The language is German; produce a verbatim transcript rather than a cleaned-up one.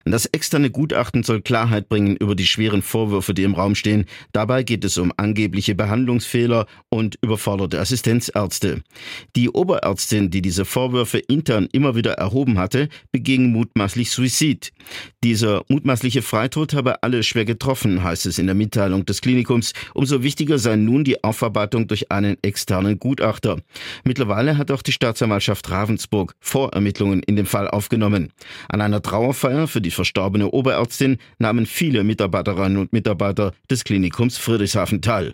Das externe Gutachten soll Klarheit bringen über die schweren Vorwürfe, die im Raum stehen. Dabei geht es um angebliche Behandlungsfehler und überforderte Assistenzärzte. Die Oberärztin, die diese Vorwürfe intern immer wieder erhoben hatte, beging mutmaßlich Suizid. Dieser mutmaßliche Freitod habe alle schwer getroffen, heißt es in der Mitteilung des Klinikums. Umso wichtiger sei nun die Aufarbeitung durch einen externen Gutachter. Mittlerweile hat auch die Staatsanwaltschaft Ravensburg Vorermittlungen in dem Fall aufgenommen. An einer Trauerfeier für die verstorbene Oberärztin nahmen viele Mitarbeiterinnen und Mitarbeiter des Klinikums Friedrichshafen teil.